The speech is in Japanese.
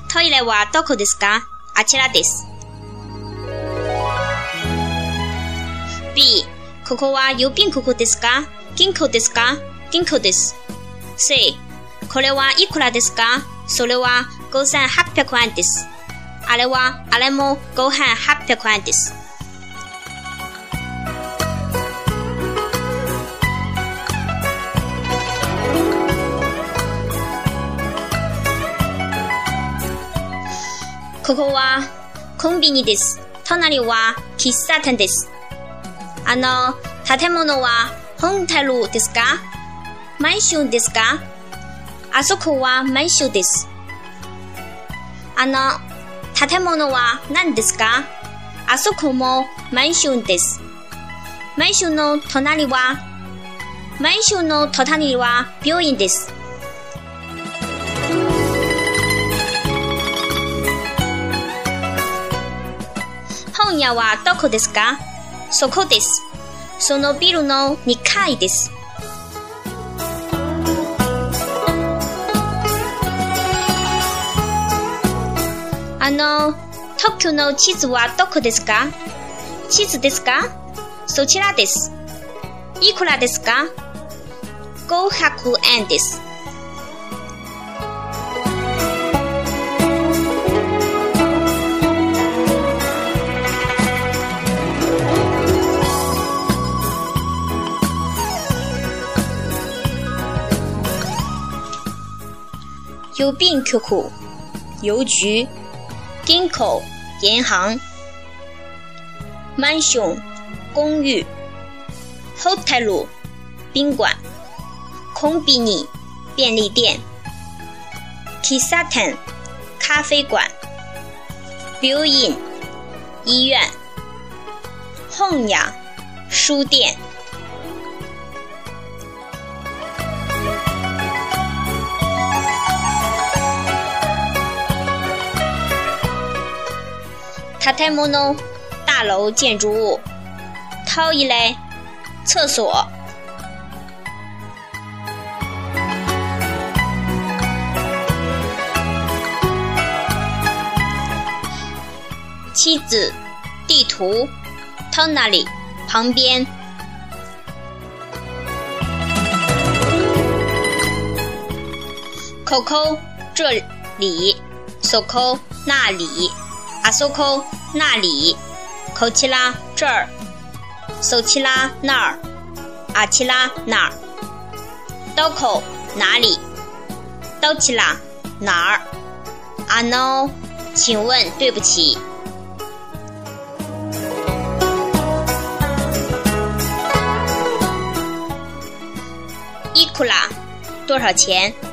トイレはどこですか？あちらです。B、ここは郵便局ですか？銀行ですか？銀行です。C、これはいくらですか？それは5800円です。あれも5800円です。ここはコンビニです。隣は喫茶店です。建物はホテルですか？マンションですか？あそこはマンションです。建物は何ですか？あそこもマンションです。マンションの隣は病院です。本屋はどこですか？そこです。そのビルの2階です。東京の地図はどこですか？地図ですか？そちらです。いくらですか？500円です。郵便局、邮局、銀行、银行、マンション、公寓、ホテル、賓館、コンビニ、便利店、喫茶店、咖啡館、病院、医院、本屋、書店。建物、大楼建筑物。トイレ、厕所。妻子、地图。隣、旁边。ここ、这里。そこ、那里。あそこ、那里。こちら、这儿。そちら、那儿。あちら、那儿。どこ、哪里。どちら、哪儿。请问对不起。いくら、多少钱？